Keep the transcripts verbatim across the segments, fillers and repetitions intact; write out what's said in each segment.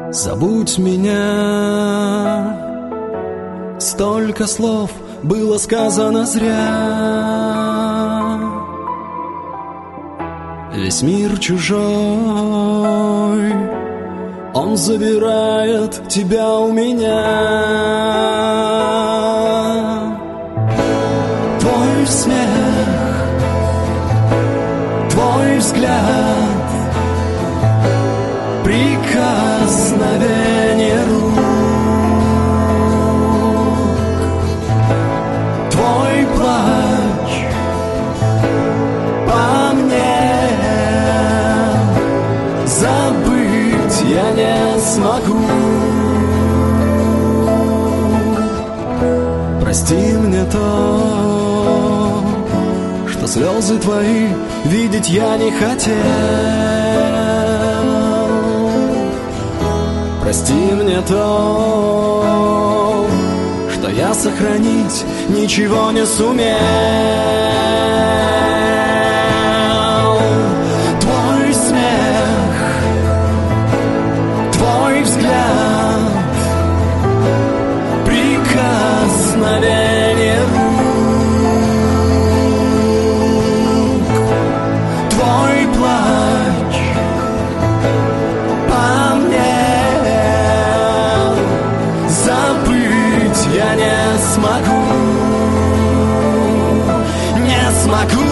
Забудь меня. Столько слов было сказано зря. Весь мир чужой, он забирает тебя у меня. Твой смех, твой взгляд, прикосновение рук, твой плач по мне забыть я не смогу. Прости мне то, что слезы твои видеть я не хотел. Прости мне то, что я сохранить ничего не сумел. Твой смех, твой взгляд, прикосновение рук, твой плач по мне забыть я не смогу, не смогу.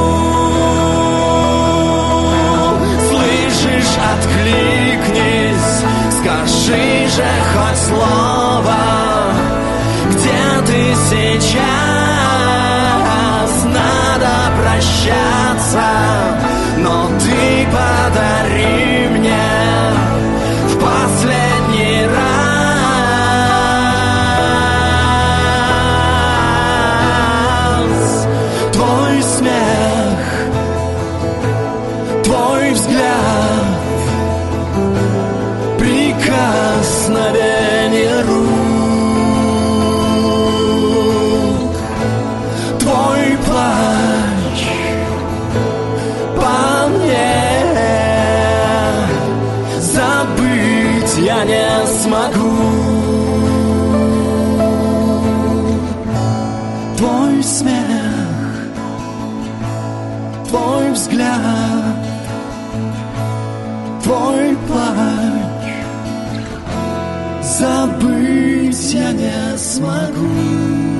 Слышишь, откликнись, скажи же хоть слово, где ты сейчас? Надо прощаться, но ты подари мне в последний раз твой смех, твой взгляд, прикосновение рук, твой плач по мне забыть я не смогу. Твой смех, твой взгляд, твой плач забыть я не смогу.